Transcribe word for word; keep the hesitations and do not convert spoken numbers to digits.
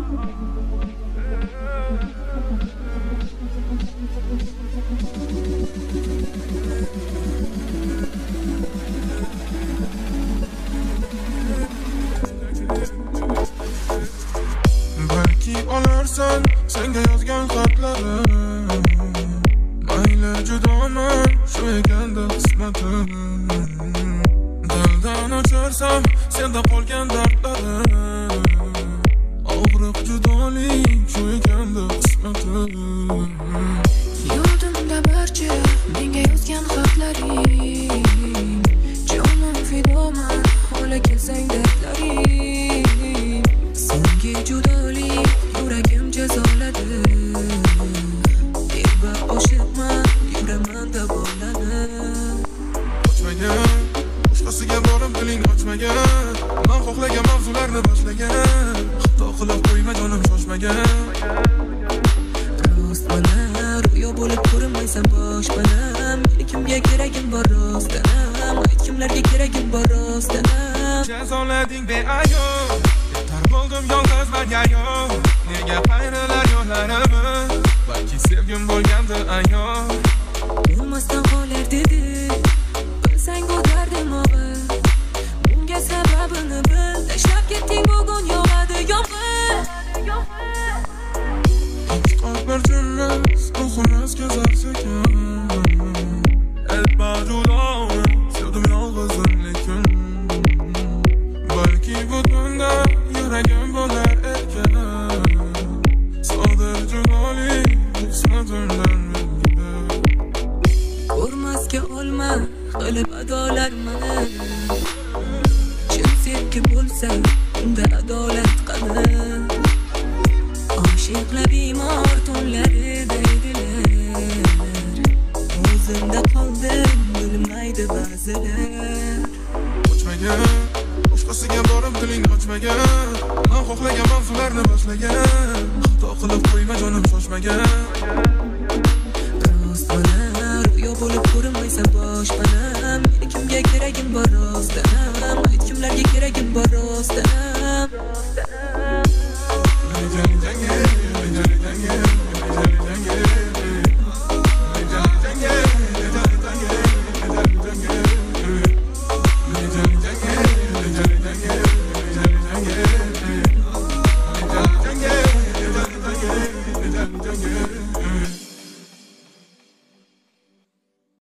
Balki olarsan senga yozgan xatlarim, mayli judoman shu ekanda qismatim. Dildan o'charsam senda qolgan dardlarim, og'riq judolik shu ekanda qismatim. Yodimda barcha menga yozgan xatlaring, jonim fidoman ola kelsang dardlaring. Senga judolik yuragim jazoladi, deb oshiqman yuraman deb o'ylanib. Ochmagan, boshqasiga borib diling ochmagan, men xohlagan mavzularni boshlagan, xato qilib qo'yma jonim shoshmagan. Rost mana ro'yo bo'lib ko'rinmaysan boshpanam, kimga keragim bor rostdanam, kimlarga keragim bor rostdanam. Jazolading beayov, yetar bo'ldim yolg'iz va yayov. Nega qayrilar yo'llarimiz, balki sevgim bo'lgandi ayol. Bilmasdan qolar dedi, bilsang bu dardim og'ir. Bunga sababini bil, tashlab ketding bugun yog'adi yomg'ir. Bir cümles ruhumuz gezerse kan, etme judalı sevdim yalnızım lekin. Belki bu dünya yüreğim bo'lar erken, sodir judolik qismatimdan menga. Ko'rmasga olma qilib adolar mani, chin sevgi bo'lsa unda adolat qani. Oshiqlar bemor tunlari deydilar, o'zimda qoldim bilmaydi ba'zilar. Ochmagan, boshqasiga borib diling ochmagan, men xohlagan mavzularni boshlagan, xato qilib qo'yma jonim shoshmagan. Rost mana ro'yo bo'lib ko'rinmaysan boshpanam, kimga keragim bor rostdanam, kimlarga keragim bor rostdanam.